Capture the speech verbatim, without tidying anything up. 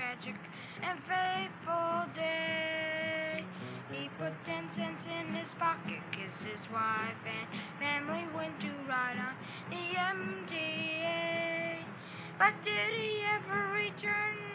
tragic and fateful day. He put ten cents in his pocket, kissed his wife and family, went to ride on the M T A. But did he ever return